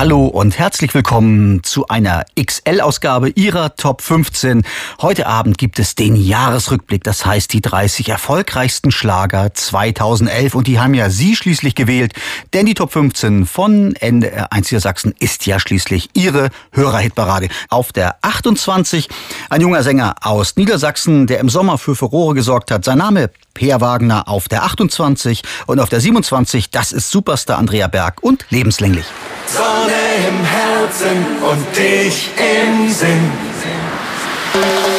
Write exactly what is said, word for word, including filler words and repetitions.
Hallo und herzlich willkommen zu einer X L-Ausgabe Ihrer Top fünfzehn. Heute Abend gibt es den Jahresrückblick, das heißt die dreißig erfolgreichsten Schlager zweitausendelf. Und die haben ja Sie schließlich gewählt, denn die Top fünfzehn von N D R eins Niedersachsen ist ja schließlich Ihre Hörerhitparade. Auf der achtundzwanzig ein junger Sänger aus Niedersachsen, der im Sommer für Furore gesorgt hat. Sein Name Peer Wagner auf der achtundzwanzig und auf der siebenundzwanzig, das ist Superstar Andrea Berg und Lebenslänglich. Sonne im Herzen und dich im Sinn.